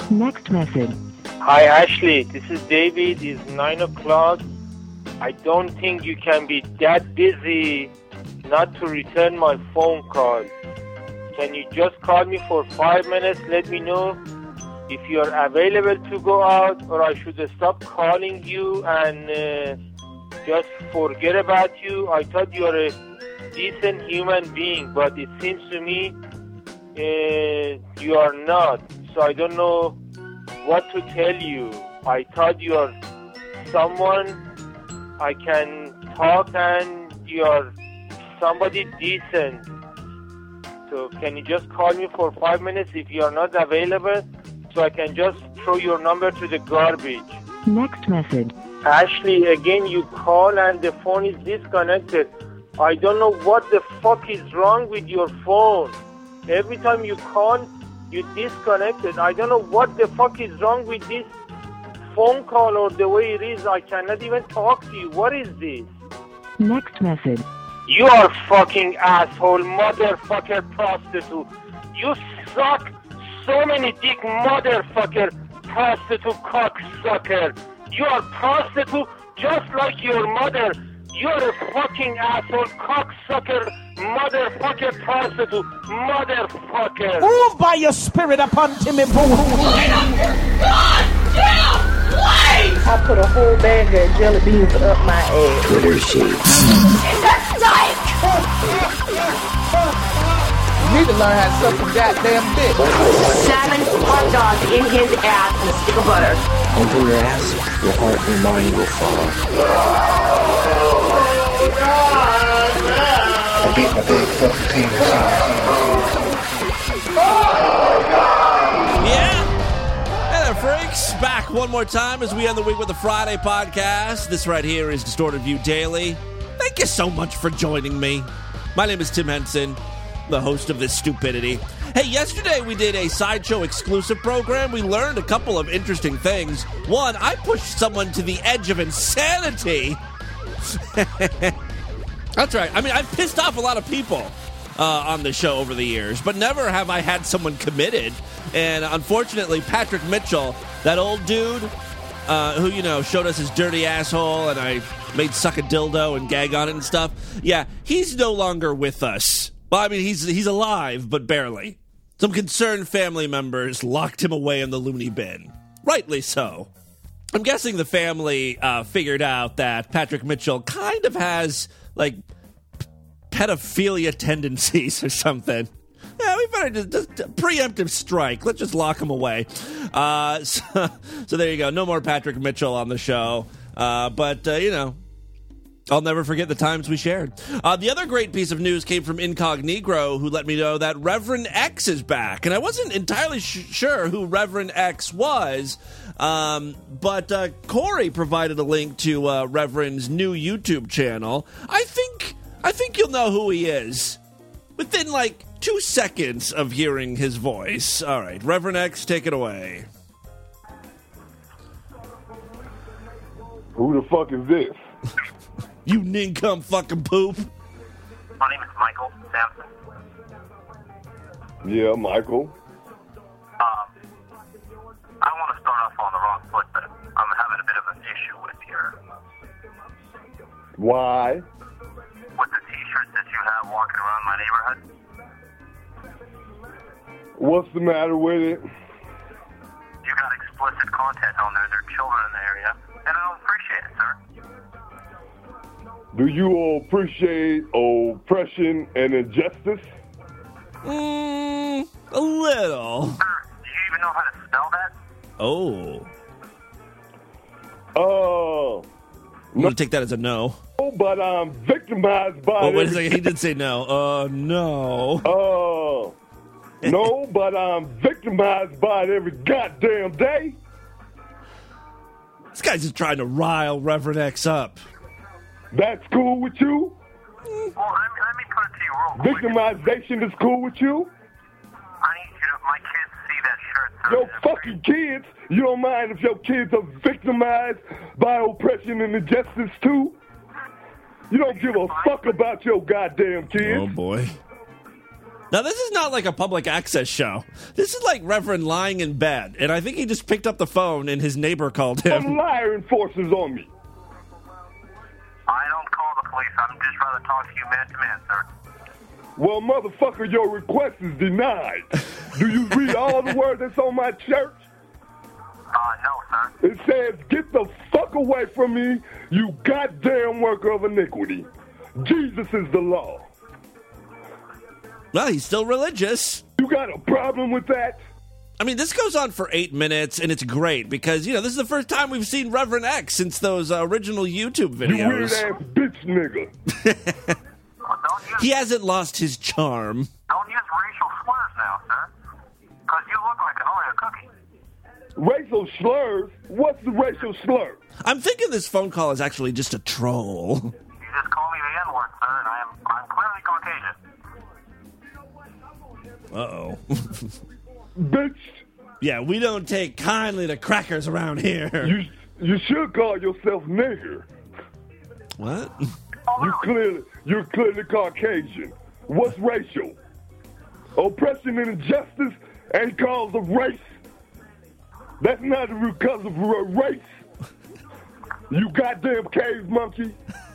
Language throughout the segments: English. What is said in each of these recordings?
Next message. Hi, Ashley. This is David. It's 9 o'clock. I don't think you can be that busy not to return my phone call. Can you just call me for 5 minutes? Let me know if you're available to go out, or I should stop calling you and just forget about you. I thought you were a decent human being, but it seems to me you are not. So I don't know what to tell you. I thought you are someone I can talk and you are somebody decent. So can you just call me for 5 minutes if you are not available, so I can just throw your number to the garbage? Next message. Ashley, again you call and the phone is disconnected. I don't know what the fuck is wrong with your phone. Every time you call, you disconnect it. I don't know what the fuck is wrong with this phone call or the way it is. I cannot even talk to you. What is this? Next message. You are fucking asshole, motherfucker prostitute. You suck so many dick, motherfucker prostitute cocksucker. You are prostitute just like your mother. You're a fucking asshole, cocksucker, motherfucker prostitute, motherfucker. Move by your spirit upon Timmy Boo. Get up your goddamn place! I put a whole bag of jelly beans up my ass. That's dyke! You need to learn how to suck some goddamn dick. 7 hot dogs in his ass and a stick of butter. Into your ass, your heart and mind will follow. I beat my big fucking team. Yeah? Hey there, freaks. Back one more time as we end the week with the Friday podcast. This right here is Distorted View Daily. Thank you so much for joining me. My name is Tim Henson, the host of this stupidity. Hey, yesterday we did a Sideshow exclusive program. We learned a couple of interesting things. One, I pushed someone to the edge of insanity. That's right. I mean, I've pissed off a lot of people on the show over the years, but never have I had someone committed. And unfortunately, Patrick Mitchell, that old dude who, you know, showed us his dirty asshole and I made suck a dildo and gag on it and stuff. Yeah, he's no longer with us. Well, I mean, he's alive, but barely. Some concerned family members locked him away in the loony bin. Rightly so. I'm guessing the family figured out that Patrick Mitchell kind of has, like, pedophilia tendencies or something. Yeah, we better just preemptive strike. Let's just lock him away. So there you go. No more Patrick Mitchell on the show. But you know, I'll never forget the times we shared. The other great piece of news came from Incognegro, who let me know that Reverend X is back. And I wasn't entirely sure who Reverend X was, but Corey provided a link to Reverend's new YouTube channel. I think you'll know who he is within, like, 2 seconds of hearing his voice. All right, Reverend X, take it away. Who the fuck is this? You nincome fucking poop. My name is Michael Sampson. Yeah, Michael. I want to start off on the wrong foot, but I'm having a bit of an issue with your... Why? With the t-shirts that you have walking around my neighborhood. What's the matter with it? You got explicit content on there. There are children in the area, and I don't appreciate it, sir. Do you appreciate oppression and injustice? A little. Sir, do you even know how to spell that? Oh. I'm going to take that as a no. But I'm victimized by... Oh, wait a second. He did say no. No. No, but I'm victimized by it every goddamn day. This guy's just trying to rile Reverend X up. That's cool with you? Well, let me put it to you real quick. Victimization is cool with you? I need you to... My kids see that shirt, sir. Your fucking kids? You don't mind if your kids are victimized by oppression and injustice too? You don't give a fuck about your goddamn kids. Oh, boy. Now, this is not like a public access show. This is like Reverend lying in bed, and I think he just picked up the phone and his neighbor called him. Some liar enforcers on me. I don't call the police. I'm just rather talk to you man to man, sir. Well, motherfucker, your request is denied. Do you read all the words that's on my shirt? No, sir. It says, get the fuck away from me, you goddamn worker of iniquity. Jesus is the law. Well, he's still religious. You got a problem with that? I mean, this goes on for 8 minutes, and it's great because, this is the first time we've seen Reverend X since those original YouTube videos. You weird-ass bitch nigga. He hasn't lost his charm. Don't use racial slurs now, sir. Because you look like an Oreo cookie. Racial slurs? What's the racial slur? I'm thinking this phone call is actually just a troll. You just call me the N-word, sir, and I'm clearly Caucasian. Uh-oh. Bitch. Yeah, we don't take kindly to crackers around here. You should call yourself nigger. What? You're clearly Caucasian. What's racial? Oppression and injustice ain't cause of race. That's not because of race. You goddamn cave monkey.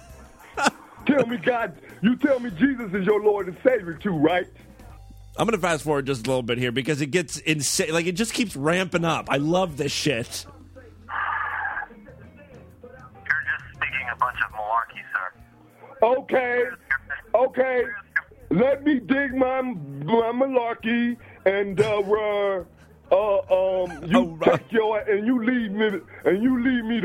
You tell me Jesus is your Lord and Savior too, right? I'm going to fast forward just a little bit here because it gets insane. Like, it just keeps ramping up. I love this shit. You're just speaking a bunch of malarkey, sir. Okay. Let me dig my malarkey and take your and you leave me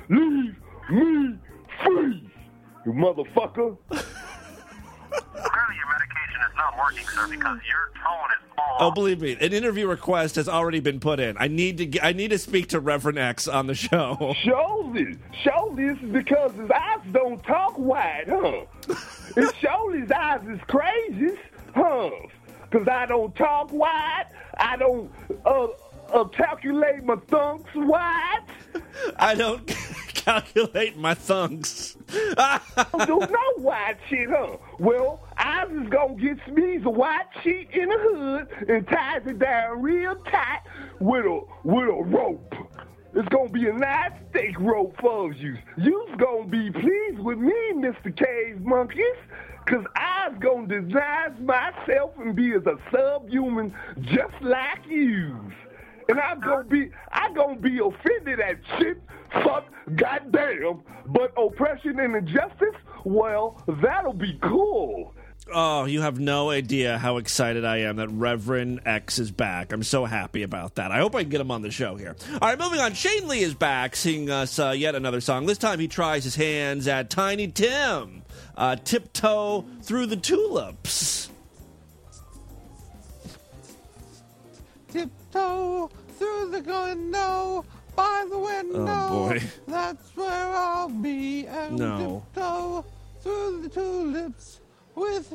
free, you motherfucker. Clearly your medication is not working, sir, because your tone is all Oh, believe me, an interview request has already been put in. I need to speak to Reverend X on the show. Surely this is because his eyes don't talk wide, huh? It surely his eyes is crazy, huh? Because I don't talk wide. I don't calculate my thumbs wide. I don't calculate my thunks. Don't do no white shit, huh? Well, I was gonna get me a white sheet in the hood and ties it down real tight with a rope. It's gonna be a nice thick rope for you. You's gonna be pleased with me, Mr. Cave Monkeys, cause I's gonna design myself and be as a subhuman just like you. And I'm gonna be offended at shit, fuck, goddamn. But oppression and injustice, well, that'll be cool. Oh, you have no idea how excited I am that Reverend X is back. I'm so happy about that. I hope I can get him on the show here. All right, moving on. Shane Lee is back singing us yet another song. This time he tries his hands at Tiny Tim, Tiptoe Through the Tulips. Tiptoe through the window, by the window. Oh, boy. That's where I'll be. And No. tiptoe through the tulips with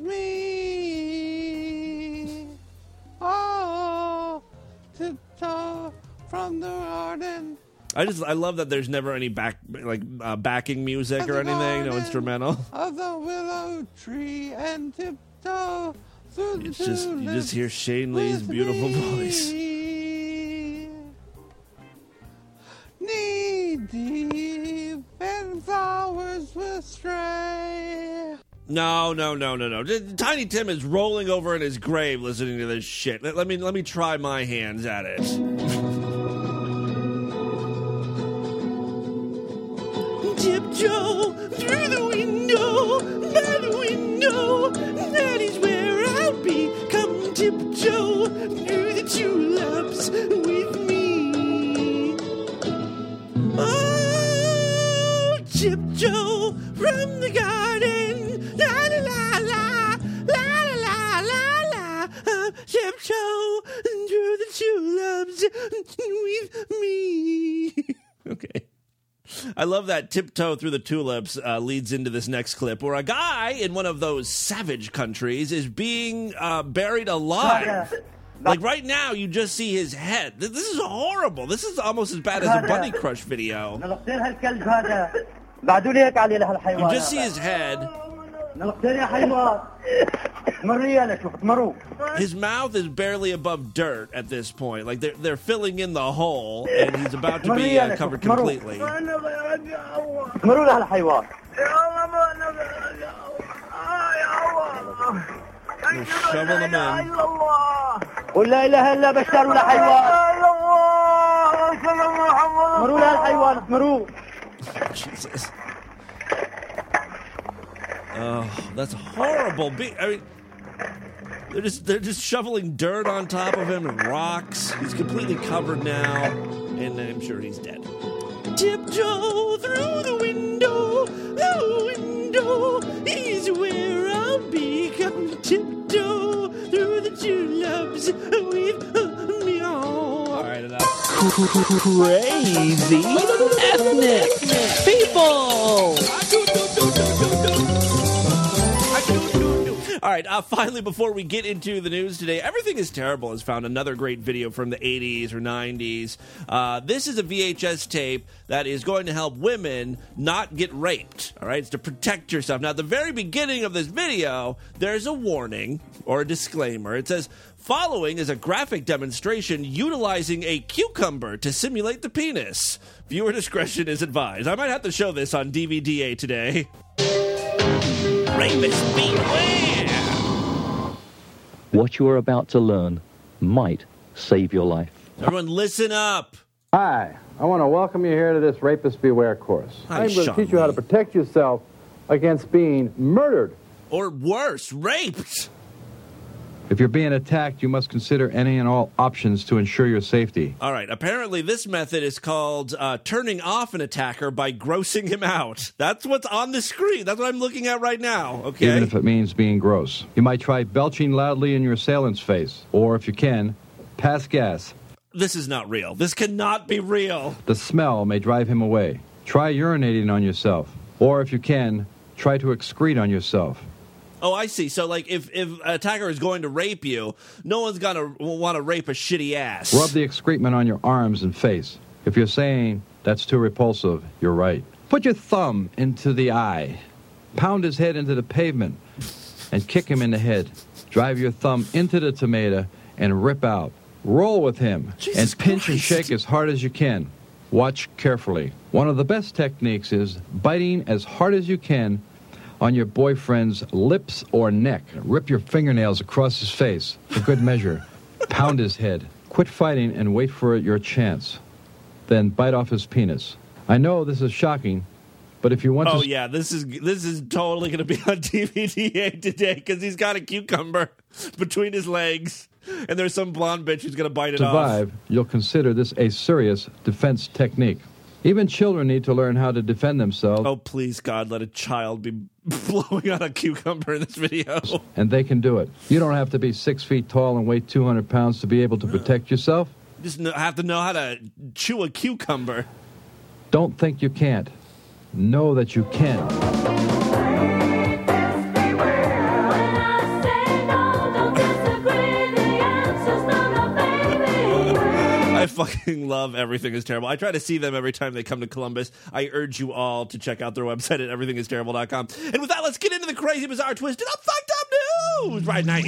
me. Oh, tiptoe from the garden. I love that there's never any backing music or anything, no instrumental. Of the willow tree and tiptoe through the tulips. You just hear Shane Lee's beautiful voice. Knee deep and flowers will stray. No. Tiny Tim is rolling over in his grave listening to this shit. Let me try my hands at it. Tiptoe through the window, by the window, that is where I'll be. Come tiptoe through the tulips with me. Oh, tiptoe from the garden, la la la la, la la la la la, tiptoe through the tulips with me. Okay. I love that Tiptoe Through the Tulips leads into this next clip where a guy in one of those savage countries is being buried alive. Like right now, you just see his head. This is horrible. This is almost as bad as a Bunny Crush video. You just see his head. His mouth is barely above dirt at this point. Like they're filling in the hole, and he's about to be covered completely. They're shoveling him in. Jesus. Oh, that's horrible. I mean, they're just shoveling dirt on top of him and rocks. He's completely covered now, and I'm sure he's dead. Tiptoe through the window is where I'll be. Come tiptoe through the tulips with me. All right, enough. Crazy ethnic people. All right, finally, before we get into the news today, Everything is Terrible has found another great video from the 80s or 90s. This is a VHS tape that is going to help women not get raped, all right? It's to protect yourself. Now, at the very beginning of this video, there's a warning or a disclaimer. It says, following is a graphic demonstration utilizing a cucumber to simulate the penis. Viewer discretion is advised. I might have to show this on DVD today. Rapist beware! What you are about to learn might save your life. Everyone listen up. Hi, I want to welcome you here to this Rapist Beware course. I'm going to teach you how to protect yourself against being murdered. Or worse, raped. If you're being attacked, you must consider any and all options to ensure your safety. All right, apparently this method is called turning off an attacker by grossing him out. That's what's on the screen. That's what I'm looking at right now, okay? Even if it means being gross. You might try belching loudly in your assailant's face. Or, if you can, pass gas. This is not real. This cannot be real. The smell may drive him away. Try urinating on yourself. Or, if you can, try to excrete on yourself. Oh, I see. So, like, if an attacker is going to rape you, no one's going to want to rape a shitty ass. Rub the excrement on your arms and face. If you're saying that's too repulsive, you're right. Put your thumb into the eye. Pound his head into the pavement and kick him in the head. Drive your thumb into the tomato and rip out. Roll with him and pinch and shake as hard as you can. Watch carefully. One of the best techniques is biting as hard as you can on your boyfriend's lips or neck. Rip your fingernails across his face for good measure. Pound his head. Quit fighting and wait for your chance. Then bite off his penis. I know this is shocking, but if you want to... Oh, yeah, this is totally going to be on DVD today because he's got a cucumber between his legs, and there's some blonde bitch who's going to bite it off. Survive, you'll consider this a serious defense technique. Even children need to learn how to defend themselves. Oh, please, God, let a child be blowing on a cucumber in this video. And they can do it. You don't have to be 6 feet tall and weigh 200 pounds to be able to protect yourself. You just have to know how to chew a cucumber. Don't think you can't. Know that you can. I fucking love Everything is Terrible. I try to see them every time they come to Columbus. I urge you all to check out their website at everythingisterrible.com. And with that, let's get into the crazy, bizarre, twisted up, fucked up news right now.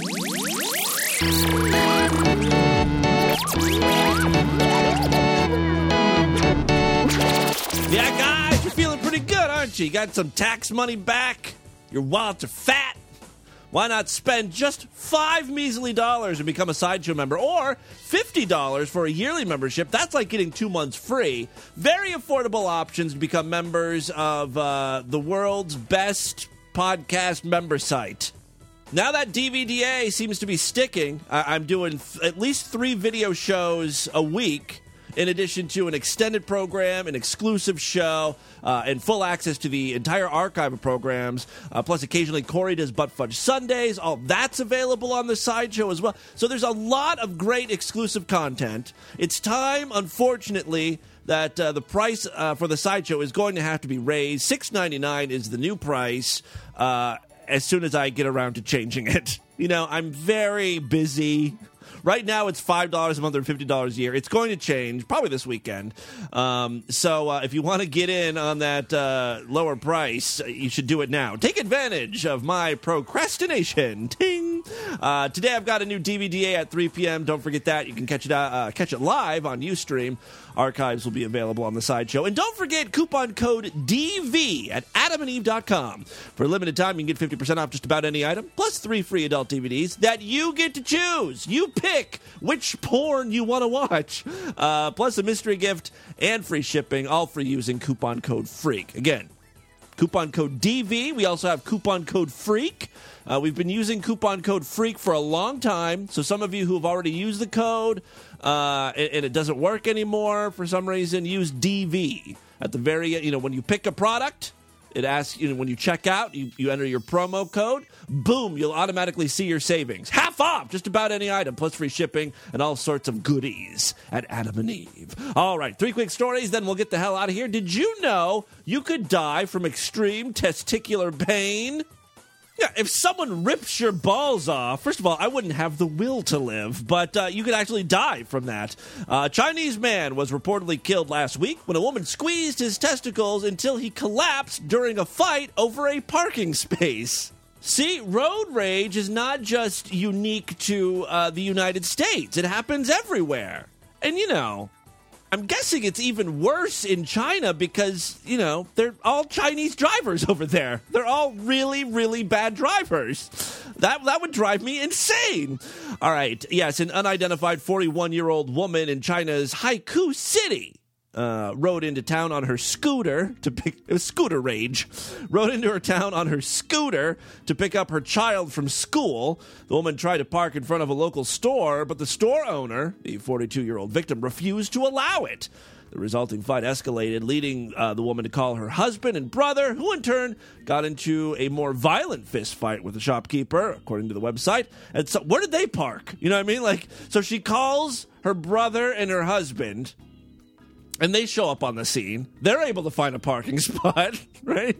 Yeah, guys, you're feeling pretty good, aren't you? You got some tax money back. Your wallets are fat. Why not spend just $5 measly and become a Sideshow member, or $50 for a yearly membership? That's like getting 2 months free. Very affordable options to become members of the world's best podcast member site. Now that DVDA seems to be sticking, I'm doing at least 3 video shows a week, in addition to an extended program, an exclusive show, and full access to the entire archive of programs. Plus, occasionally, Corey does Butt Fudge Sundays. All that's available on the Sideshow as well. So there's a lot of great exclusive content. It's time, unfortunately, that the price for the Sideshow is going to have to be raised. $6.99 is the new price as soon as I get around to changing it. You know, I'm very busy. Right now, it's $5 a month or $50 a year. It's going to change probably this weekend. So if you want to get in on that lower price, you should do it now. Take advantage of my procrastination. Ting! Today, I've got a new DVDA at 3 p.m. Don't forget that. You can catch it live on Ustream. Archives will be available on the Sideshow. And don't forget coupon code DV at adamandeve.com. For a limited time, you can get 50% off just about any item, plus 3 free adult DVDs that you get to choose. You pick which porn you want to watch, plus a mystery gift and free shipping, all for using coupon code FREAK. Again, coupon code DV. We also have coupon code FREAK. We've been using coupon code FREAK for a long time, so some of you who have already used the code and it doesn't work anymore for some reason, use DV. At the very, when you pick a product, it asks, when you check out, you enter your promo code, boom, you'll automatically see your savings. Half off just about any item, plus free shipping and all sorts of goodies at Adam and Eve. All right, 3 quick stories, then we'll get the hell out of here. Did you know you could die from extreme testicular pain? Yeah, if someone rips your balls off, first of all, I wouldn't have the will to live, but you could actually die from that. A Chinese man was reportedly killed last week when a woman squeezed his testicles until he collapsed during a fight over a parking space. See, road rage is not just unique to the United States. It happens everywhere. And, I'm guessing it's even worse in China because, they're all Chinese drivers over there. They're all really, really bad drivers. That would drive me insane. All right. Yes, an unidentified 41-year-old woman in China's Haikou City rode into town on her scooter it was scooter rage. Rode into her town on her scooter to pick up her child from school. The woman tried to park in front of a local store, but the store owner, the 42-year-old victim, refused to allow it. The resulting fight escalated, leading the woman to call her husband and brother, who in turn got into a more violent fist fight with the shopkeeper, according to the website. And so, where did they park? You know what I mean? So she calls her brother and her husband, and they show up on the scene. They're able to find a parking spot, right?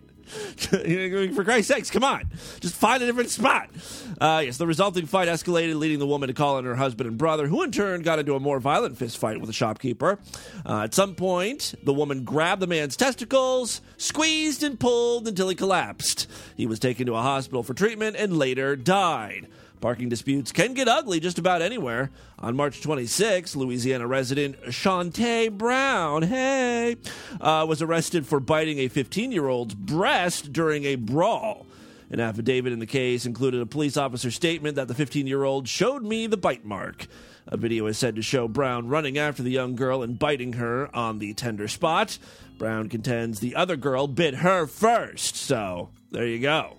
For Christ's sakes, come on. Just find a different spot. Yes, the resulting fight escalated, leading the woman to call in her husband and brother, who in turn got into a more violent fist fight with the shopkeeper. At some point, the woman grabbed the man's testicles, squeezed and pulled until he collapsed. He was taken to a hospital for treatment and later died. Parking disputes can get ugly just about anywhere. On March 26, Louisiana resident Shantae Brown, was arrested for biting a 15-year-old's breast during a brawl. An affidavit in the case included a police officer's statement that the 15-year-old showed me the bite mark. A video is said to show Brown running after the young girl and biting her on the tender spot. Brown contends the other girl bit her first. So, there you go.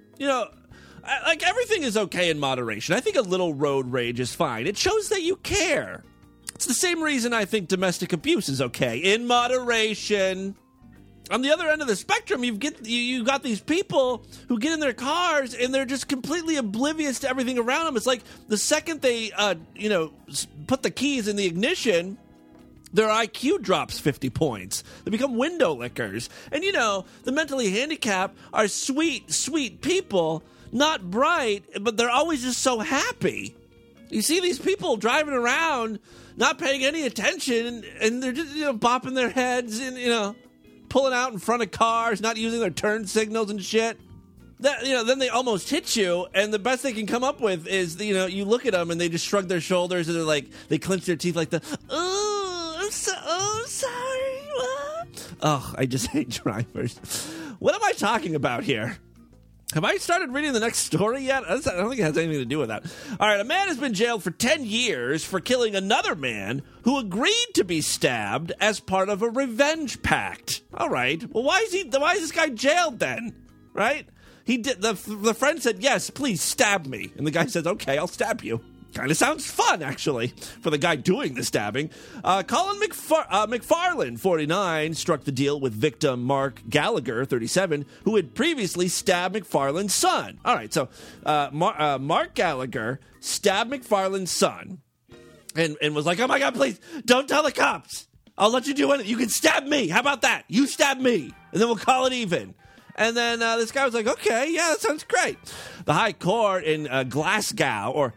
Everything is okay in moderation. I think a little road rage is fine. It shows that you care. It's the same reason I think domestic abuse is okay. In moderation. On the other end of the spectrum, you got these people who get in their cars and they're just completely oblivious to everything around them. It's like the second they, put the keys in the ignition, their IQ drops 50 points. They become window lickers. And, the mentally handicapped are sweet, sweet people. Not bright, but they're always just so happy. You see these people driving around, not paying any attention, and they're just, bopping their heads and, pulling out in front of cars, not using their turn signals and shit. Then they almost hit you, and the best they can come up with is, you look at them and they just shrug their shoulders and they're like, they clench their teeth like I'm sorry. What? Oh, I just hate drivers. What am I talking about here? Have I started reading the next story yet? I don't think it has anything to do with that. All right, a man has been jailed for 10 years for killing another man who agreed to be stabbed as part of a revenge pact. All right. Well, why is this guy jailed then? Right? He did. The friend said, "Yes, please stab me," and the guy says, "Okay, I'll stab you." Kind of sounds fun, actually, for the guy doing the stabbing. Colin McFarland, 49, struck the deal with victim Mark Gallagher, 37, who had previously stabbed McFarland's son. All right, so Mark Gallagher stabbed McFarland's son and was like, "Oh, my God, please, don't tell the cops. I'll let you do anything. You can stab me. How about that? You stab me, and then we'll call it even." And then this guy was like, okay, yeah, that sounds great. The High Court in Glasgow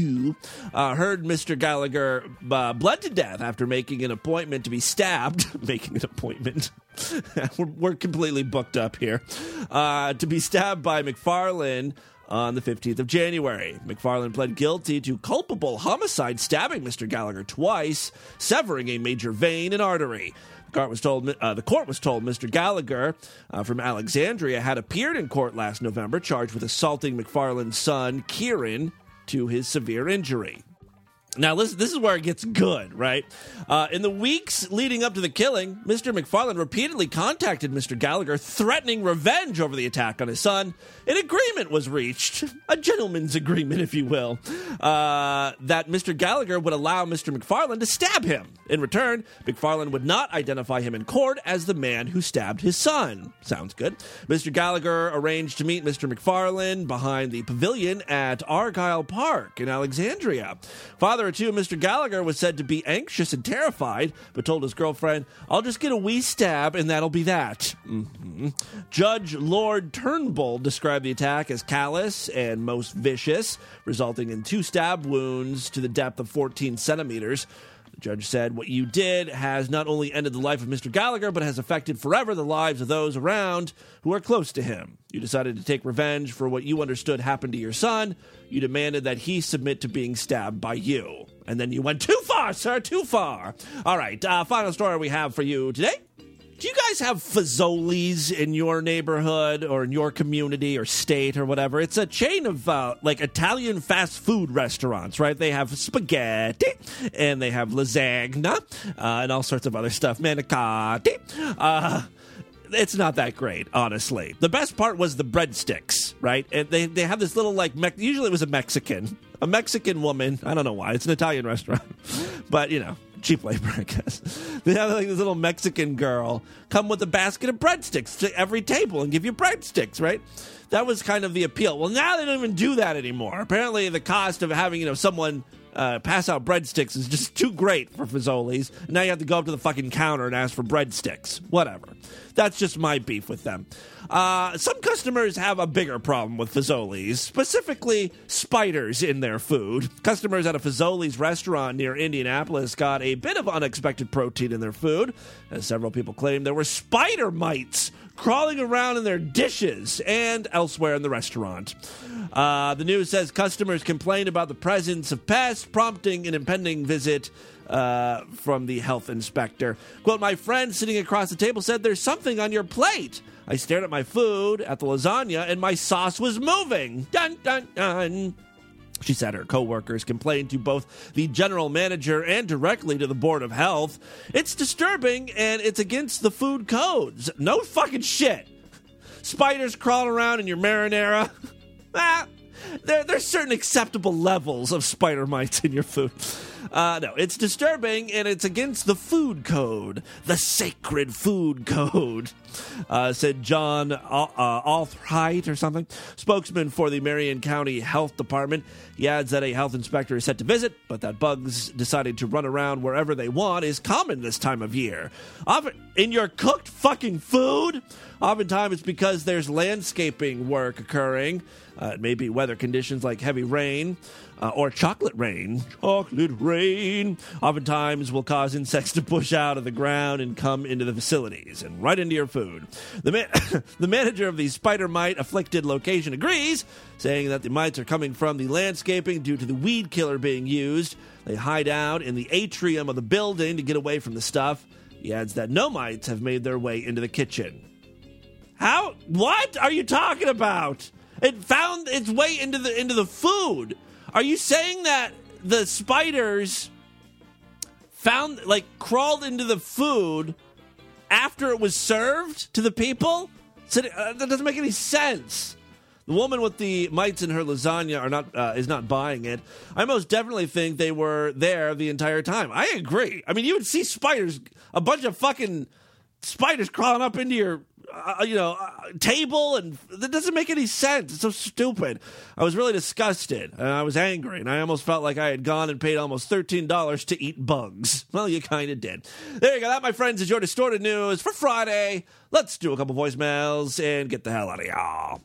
heard Mr. Gallagher bled to death after making an appointment to be stabbed. Making an appointment. We're completely booked up here. To be stabbed by McFarlane on the 15th of January. McFarlane pled guilty to culpable homicide, stabbing Mr. Gallagher twice, severing a major vein and artery. The court was told Mr. Gallagher from Alexandria had appeared in court last November, charged with assaulting McFarlane's son, Kieran, to his severe injury. Now, listen, this is where it gets good, right? In the weeks leading up to the killing, Mr. McFarlane repeatedly contacted Mr. Gallagher, threatening revenge over the attack on his son. An agreement was reached, a gentleman's agreement, if you will, that Mr. Gallagher would allow Mr. McFarlane to stab him. In return, McFarlane would not identify him in court as the man who stabbed his son. Sounds good. Mr. Gallagher arranged to meet Mr. McFarlane behind the pavilion at Argyle Park in Alexandria. Father-to Mr. Gallagher was said to be anxious and terrified, but told his girlfriend, "I'll just get a wee stab and that'll be that." Mm-hmm. Judge Lord Turnbull described the attack as callous and most vicious, resulting in 2 stab wounds to the depth of 14 centimeters. The judge said, "What you did has not only ended the life of Mr. Gallagher, but has affected forever the lives of those around who are close to him. You decided to take revenge for what you understood happened to your son. You demanded that he submit to being stabbed by you. And then you went too far, sir, too far." All right, final story we have for you today. Do you guys have Fazoli's in your neighborhood or in your community or state or whatever? It's a chain of like Italian fast food restaurants, right? They have spaghetti and they have lasagna and all sorts of other stuff. Manicotti. It's not that great, honestly. The best part was the breadsticks, right? And they have this little, like, usually it was a Mexican woman. I don't know why. It's an Italian restaurant. But, you know, cheap labor, I guess. They have, like, this little Mexican girl come with a basket of breadsticks to every table and give you breadsticks, right? That was kind of the appeal. Well, now they don't even do that anymore. Apparently, the cost of having, you know, someone pass out breadsticks is just too great for Fazoli's. Now you have to go up to the fucking counter and ask for breadsticks. Whatever. That's just my beef with them. Some customers have a bigger problem with Fazoli's, specifically spiders in their food. Customers at a Fazoli's restaurant near Indianapolis got a bit of unexpected protein in their food, as several people claimed there were spider mites crawling around in their dishes and elsewhere in the restaurant. The news says customers complained about the presence of pests, prompting an impending visit from the health inspector. Quote, "My friend sitting across the table said, 'There's something on your plate.' I stared at my food, at the lasagna, and my sauce was moving. Dun, dun, dun." She said her co-workers complained to both the general manager and directly to the Board of Health. "It's disturbing, and it's against the food codes." No fucking shit. Spiders crawling around in your marinara. There's certain acceptable levels of spider mites in your food. No, it's disturbing, and it's against the food code. The sacred food code, said John Althright or something, spokesman for the Marion County Health Department. He adds that a health inspector is set to visit, but that bugs deciding to run around wherever they want is common this time of year. Often in your cooked fucking food? Oftentimes it's because there's landscaping work occurring. It may be weather conditions like heavy rain or chocolate rain. Chocolate rain oftentimes will cause insects to push out of the ground and come into the facilities and right into your food. The manager of the spider mite-afflicted location agrees, saying that the mites are coming from the landscaping due to the weed killer being used. They hide out in the atrium of the building to get away from the stuff. He adds that no mites have made their way into the kitchen. How? What are you talking about? It found its way into the food. Are you saying that the spiders crawled into the food after it was served to the people? So that doesn't make any sense. The woman with the mites in her lasagna is not buying it. I most definitely think they were there the entire time. I agree. I mean, you would see spiders, a bunch of fucking spiders crawling up into your table, and that doesn't make any sense. It's so stupid. I was really disgusted, and I was angry, and I almost felt like I had gone and paid almost $13 to eat bugs. Well, you kind of did. There you go. That, my friends, is your Distorted News for Friday. Let's do a couple voicemails and get the hell out of y'all.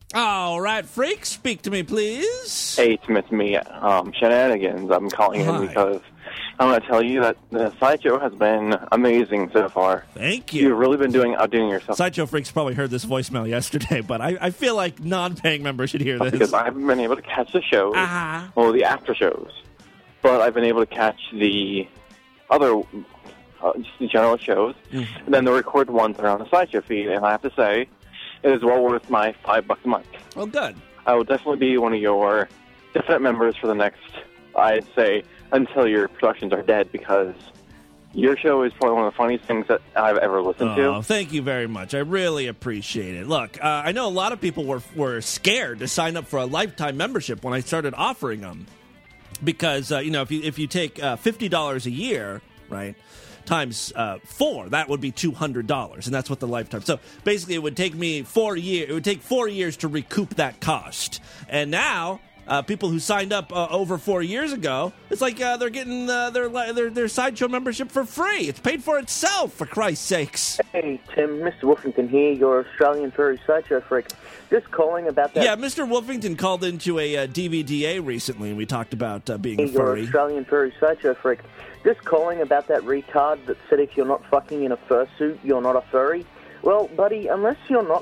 All right, Freak, speak to me, please. Hey, it's me, Shenanigans. I'm calling in because I'm going to tell you that the Sideshow has been amazing so far. Thank you. You've really been outdoing yourself. Sideshow Freaks probably heard this voicemail yesterday, but I feel like non-paying members should hear this. Because I haven't been able to catch the shows, well, the after shows, but I've been able to catch the other, just the general shows, and then the recorded ones that are on the Sideshow feed, and I have to say, it is well worth my $5 a month. Oh, good. I will definitely be one of your definite members for the next, I'd say, until your productions are dead, because your show is probably one of the funniest things that I've ever listened to. Thank you very much. I really appreciate it. Look, I know a lot of people were scared to sign up for a lifetime membership when I started offering them, because if you take $50 a year, right, times 4, that would be $200, and that's what the lifetime. So basically, it would take me 4 years. It would take 4 years to recoup that cost. And now, people who signed up over 4 years ago, it's like they're getting their Sideshow membership for free. It's paid for itself, for Christ's sakes. Hey Tim, Mr. Wolfington here, your Australian furry Sideshow freak. Just calling about that. Yeah, Mr. Wolfington called into a DVDA recently, and we talked about being a furry. Your Australian furry Sideshow freak. Just calling about that retard that said if you're not fucking in a fursuit, you're not a furry. Well, buddy, unless you're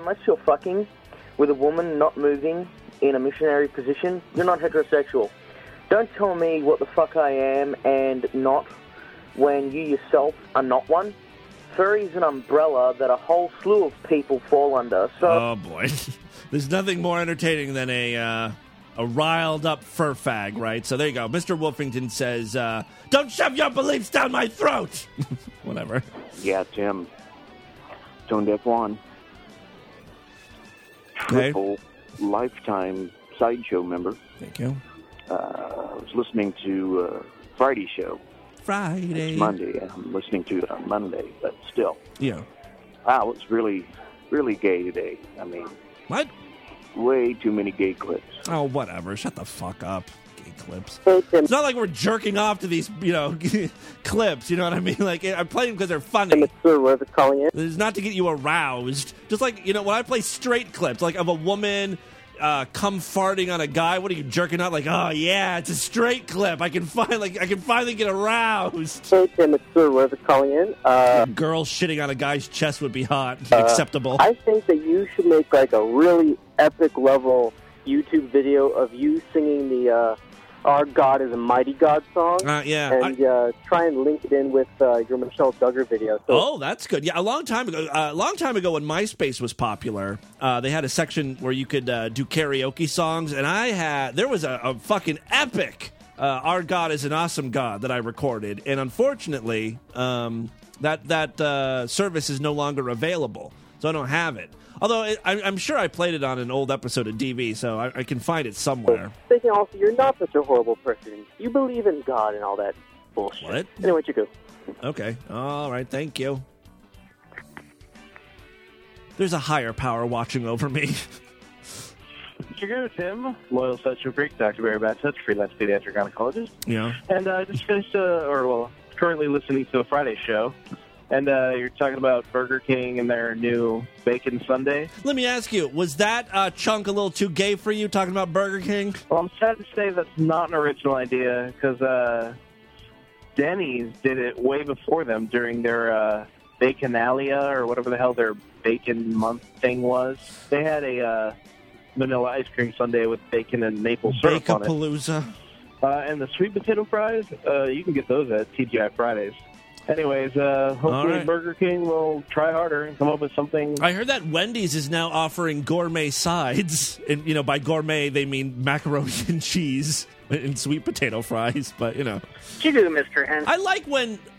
fucking with a woman not moving in a missionary position, you're not heterosexual. Don't tell me what the fuck I am and not when you yourself are not one. Furry's an umbrella that a whole slew of people fall under. So, oh boy, there's nothing more entertaining than a riled up fur fag, right? So there you go. Mr. Wolfington says, "Don't shove your beliefs down my throat." Whatever. Yeah, Tim. Tone Deaf One. Okay. Triple lifetime Sideshow member. Thank you. I was listening to Friday's show. Friday. It's Monday. I'm listening to it on Monday, but still. Yeah. Wow, it's really, really gay today. I mean. What? Way too many gay clips. Oh, whatever. Shut the fuck up. Gay clips. It's not like we're jerking off to these, clips. You know what I mean? Like, I play them because they're funny. It's not to get you aroused. Just like, when I play straight clips, like of a woman come farting on a guy. What are you jerking out? Like, oh yeah, it's a straight clip. I can finally get aroused. Hey Tim, it's Sir Rivers calling in. Girl shitting on a guy's chest would be hot, acceptable. I think that you should make like a really epic level YouTube video of you singing the "Our God is a Mighty God" song. Yeah, and try and link it in with your Michelle Duggar video. So, that's good. Yeah, a long time ago when MySpace was popular, they had a section where you could do karaoke songs, and there was a fucking epic "Our God is an Awesome God" that I recorded, and unfortunately, that service is no longer available, so I don't have it. Although I'm sure I played it on an old episode of DV, so I can find it somewhere. Thinking also, you're not such a horrible person. You believe in God and all that bullshit. What? Anyway, you go. Okay. All right. Thank you. There's a higher power watching over me. You go, Tim. Loyal Sideshow Freak, Dr. Barry Batsett, freelance pediatric gynecologist. Yeah. And I just finished, currently listening to a Friday show. And you're talking about Burger King and their new bacon sundae. Let me ask you, was that chunk a little too gay for you, talking about Burger King? Well, I'm sad to say that's not an original idea, because Denny's did it way before them during their Baconalia, or whatever the hell their bacon month thing was. They had a vanilla ice cream sundae with bacon and maple syrup on it. Bacapalooza. And the sweet potato fries, you can get those at TGI Fridays. Anyways, hopefully Burger King will try harder and come up with something. I heard that Wendy's is now offering gourmet sides. And, by gourmet, they mean macaroni and cheese and sweet potato fries. But, What you do, Mr. Henson? I like when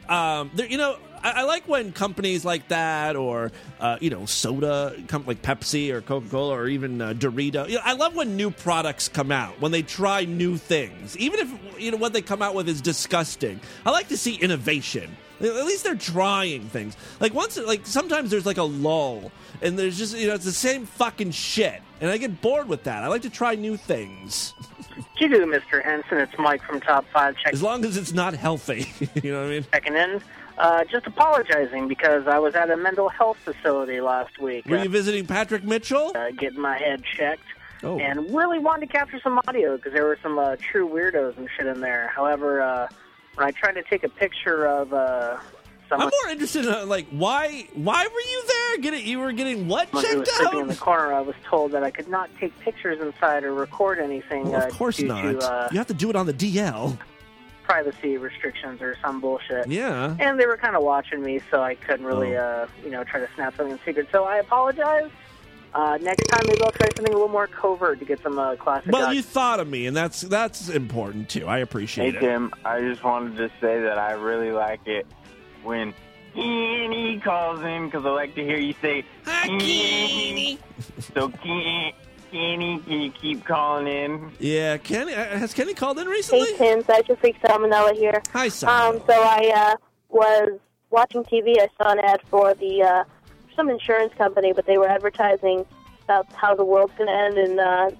I like when companies like that, or soda, like Pepsi or Coca-Cola, or even Dorito. I love when new products come out, when they try new things, even if what they come out with is disgusting. I like to see innovation. At least they're trying things. Sometimes there's like a lull, and there's just it's the same fucking shit, and I get bored with that. I like to try new things. You do, Mr. Henson. It's Mike from Top 5. As long as it's not healthy, you know what I mean? Checking in. Just apologizing because I was at a mental health facility last week. Were you visiting Patrick Mitchell? Getting my head checked. Oh. And really wanted to capture some audio because there were some true weirdos and shit in there. However, when I tried to take a picture of I'm more interested in, why were you there? You were getting what checked out? Sleeping in the corner, I was told that I could not take pictures inside or record anything. Well, of course not. You have to do it on the DL. Privacy restrictions or some bullshit. Yeah. And they were kind of watching me, so I couldn't really, try to snap something in secret. So I apologize. Next time, maybe I'll try something a little more covert to get some classic. Well, you thought of me, and that's important too. I appreciate it. Hey Tim, I just wanted to say that I really like it when Kenny calls in, because I like to hear you say hi, Kenny. So Kenny, can you keep calling in? Yeah, Kenny. Has Kenny called in recently? Hey Tim, Psycho Freak Salmonella here. Hi, Salmonella. So I was watching TV. I saw an ad for some insurance company, but they were advertising about how the world's going to end in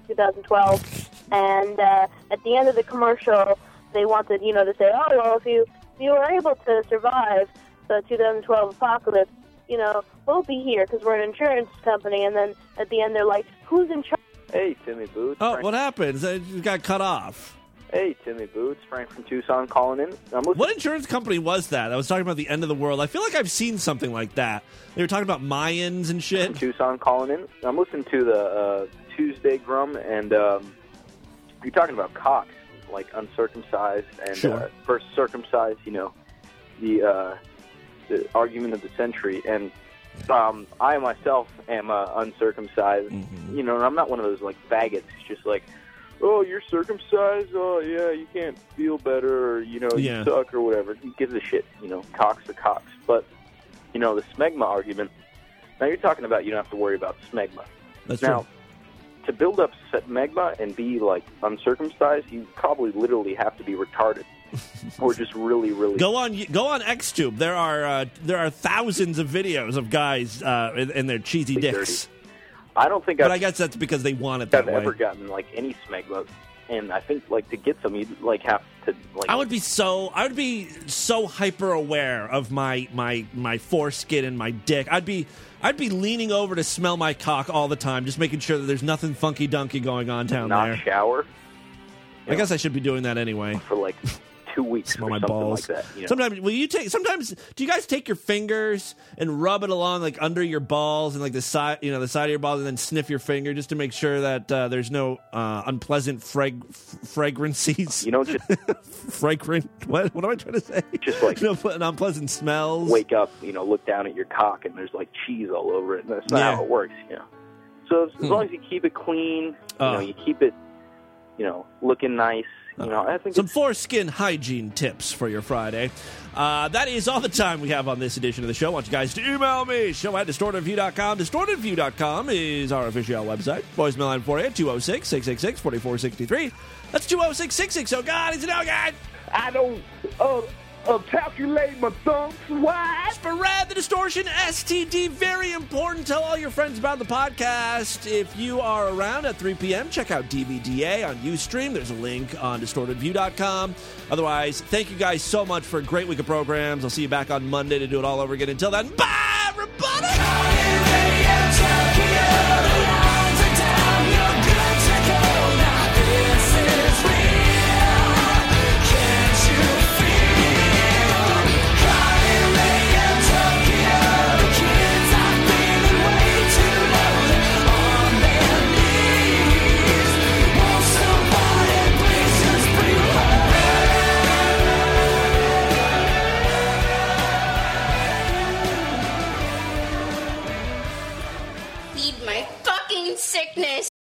2012. And at the end of the commercial, they wanted, to say, oh, well, if you were able to survive the 2012 apocalypse, we'll be here because we're an insurance company. And then at the end, they're like, who's in charge? Hey, Timmy Boots. Oh, Frank. What happened? You got cut off. Hey, Timmy Boots. Frank from Tucson calling in. What insurance company was that? I was talking about the end of the world. I feel like I've seen something like that. They were talking about Mayans and shit. From Tucson calling in. I'm listening to the Tuesday Grum, and you're talking about cocks, like uncircumcised and versus circumcised, the argument of the century. And I myself am uncircumcised, and I'm not one of those, faggots, just like, oh, you're circumcised? Oh, yeah, you can't feel better, or, you suck, or whatever. Who gives a shit? Cocks are cocks. But, the smegma argument, now you're talking about you don't have to worry about smegma. That's now, true. To build up smegma and be, uncircumcised, you probably literally have to be retarded. Or just really, really... Go on XTube. There are thousands of videos of guys in their cheesy dicks. Dirty. I don't think I guess that's because they want it that way. I've ever gotten, any smegma. And I think, to get some, you'd, have to, I would be so hyper aware of my foreskin and my dick. I'd be leaning over to smell my cock all the time, just making sure that there's nothing funky dunky going on down there. Not shower. I guess I should be doing that anyway. For 2 weeks smell or my something balls. like that. Sometimes do you guys take your fingers and rub it along under your balls and the side of your balls, and then sniff your finger just to make sure that there's no unpleasant fragrancies? Fragrant. What am I trying to say? Just unpleasant smells. Wake up, look down at your cock and there's cheese all over it, and that's not how it works. So as long as you keep it clean, you keep it, looking nice. I think some foreskin hygiene tips for your Friday. That is all the time we have on this edition of the show. I want you guys to email me, show@distortedview.com. Distortedview.com is our official website. Voicemail line for you, 206-666-4463. That's 206-66. Oh, God, it's an oh, God. I don't calculate my thumbs wide. Spread the distortion, STD, very important. Tell all your friends about the podcast. If you are around at 3 p.m., check out DVDA on Ustream. There's a link on distortedview.com. Otherwise, thank you guys so much for a great week of programs. I'll see you back on Monday to do it all over again. Until then, bye!